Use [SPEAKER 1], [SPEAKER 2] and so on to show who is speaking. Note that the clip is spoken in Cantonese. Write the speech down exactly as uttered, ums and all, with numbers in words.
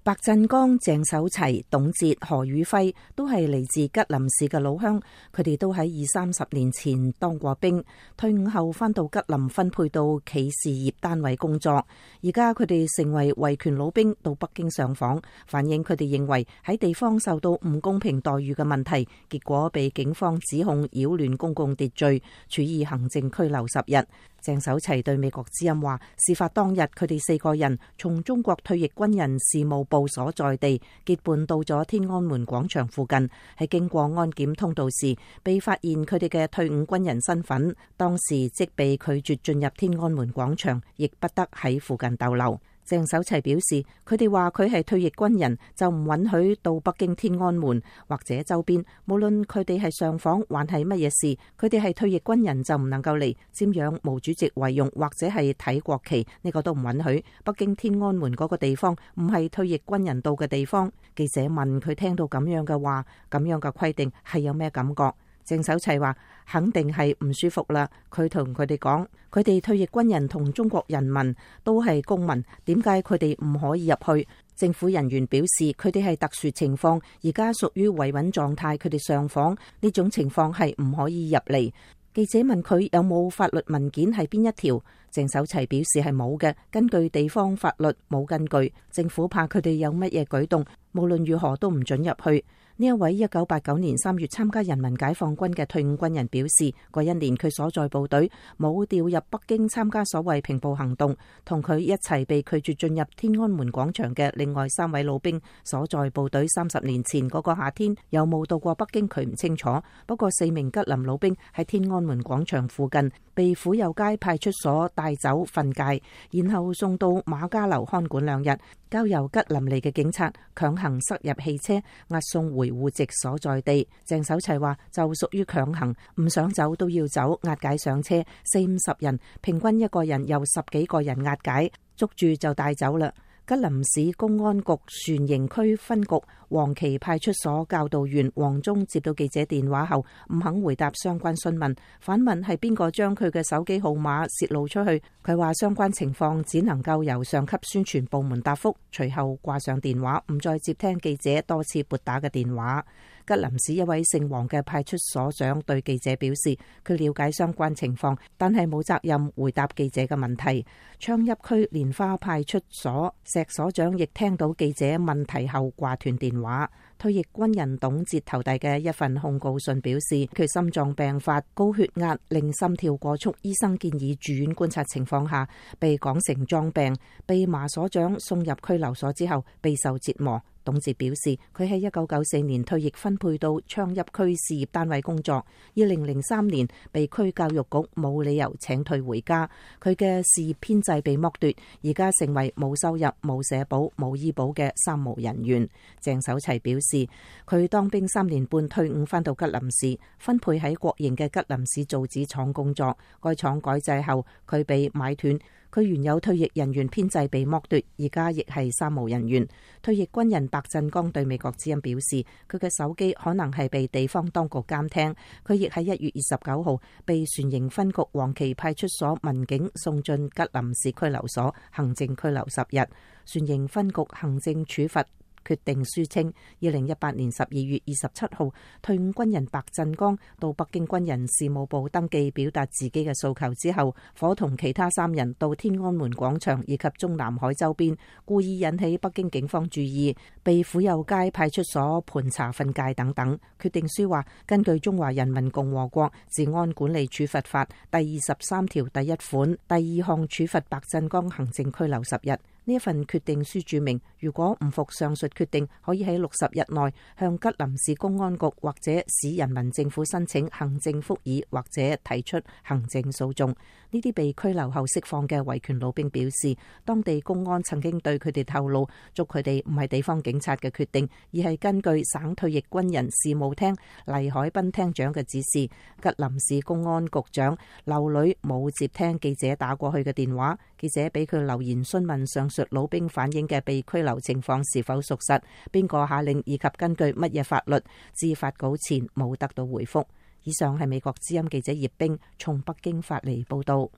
[SPEAKER 1] 白振剛、鄭守齊、董哲、何宇輝都係嚟自吉林市嘅老鄉，佢哋都喺二三十年前當過兵，退伍後返到吉林分配到企事業單位工作。而家佢哋成為維權老兵，到北京上訪，反映佢哋認為喺地方受到唔公平待遇嘅問題，結果被警方指控擾亂公共秩序，處以行政拘留十日。鄭守齊對美國之音話，事發當日佢哋四個人從中國退役軍人事務部所在地結伴到咗天安門廣場附近，喺經過安檢通道時被發現佢哋嘅退伍軍人身份，當時即被拒絕進入天安門廣場，亦不得喺附近逗留。鄭守齊表示，佢哋話佢係退役軍人，就唔允許到北京天安門或者周邊，無論佢哋係上訪還係乜嘢事，佢哋係退役軍人就唔能夠嚟瞻仰毛主席遺容或者係睇國旗，呢個都唔允許。北京天安門嗰個地方唔係退役軍人到嘅地方。記者問佢聽到咁樣嘅話，咁樣嘅規定係有咩感覺？鄭守齊話肯定係唔舒服啦。佢同佢哋講，佢哋退役軍人同中國人民都係公民，點解佢哋唔可以入去？政府人員表示，佢哋係特殊情況，而家屬於維穩狀態，佢哋上訪呢種情況係唔可以入嚟。記者問佢有冇法律文件係邊一條？鄭守齊表示係冇嘅，根據地方法律冇根據，政府怕佢哋有乜嘢舉動，無論如何都唔准入去。呢一位一九八九年三月參加人民解放軍嘅退伍軍人表示，嗰一年佢所在部隊冇調入北京參加所謂平步行動，同佢一齊被拒絕進入天安門廣場嘅另外三位老兵所在部隊三十年前嗰個夏天有冇到過北京佢唔清楚。不過四名吉林老兵喺天安門廣場附近被府右街派出所帶走訓誡，然後送到馬家樓看管兩日，交由吉林嚟嘅警察強行塞入汽車押送回戶籍所在地。鄭守齊話就屬於強行，唔想走都要走，押解上車，四五十人，平均一個人由十幾個人押解，捉住就帶走啦。吉林市公安局船營區分局黃岐派出所教導員黃忠接到記者電話後唔肯回答相關詢問，反問係邊個將佢嘅手機號碼泄露出去。佢話相關情況只能夠由上級宣傳部門答覆，隨後掛上電話，唔再接聽記者多次撥打嘅電話。吉林市一位姓黃嘅派出所長對記者表示，佢了解相關情況，但係冇責任回答記者嘅問題。昌邑區蓮花派出所石所長亦聽到記者問題後掛斷電話。退役軍人董哲投遞嘅一份控告信表示，佢心臟病發、高血壓令心跳過速，醫生建議住院觀察情況下，被講成裝病，被麻所長送入拘留所之後備受折磨。董哲表示，佢喺一九九四年退役分配到昌邑區事業單位工作，二零零三年被區教育局冇理由請退回家，佢嘅事業編制被剝奪，而家成為冇收入、冇社保、冇醫保嘅三無人員。鄭守齊表示，佢當兵三年半退伍返到吉林市，分配喺國營嘅吉林市造紙廠工作，該廠改制後佢被買斷，佢原有退役人員編制被剝奪，而家亦係三無人員。退役軍人白振剛對美國之音表示，佢嘅手機可能係被地方當局監聽。佢亦喺一月二十九號被船營分局黃岐派出所民警送進吉林市拘留所，行政拘留十日。船營分局行政處罰決定書稱，二零一八年十二月二十七號，退伍軍人白振剛到北京軍人事務部登記表達自己嘅訴求之後，夥同其他三人到天安門廣場以及中南海周邊，故意引起北京警方注意，被府右街派出所盤查訓誡等等。決定書話，根據《中華人民共和國治安管理處罰法》第二十三條第一款第二項，處罰白振剛行政拘留十日。呢一份決定書註明，如果唔服上述決定，可以喺六十日內向吉林市公安局或者市人民政府申請行政復議或者提出行政訴訟。呢啲被拘留後釋放嘅維權老兵表示，當地公安曾經對佢哋透露，捉佢哋唔係地方警察嘅決定，而係根據省退役軍人事務廳黎海濱廳長嘅指示。吉林市公安局長劉磊冇接聽記者打過去嘅電話，記者俾佢留言詢問上述老兵反映嘅被拘留情況是否屬實，邊個下令以及根據乜嘢法律，至發稿前冇得到回覆。以上係美國之音記者葉冰從北京發嚟報道。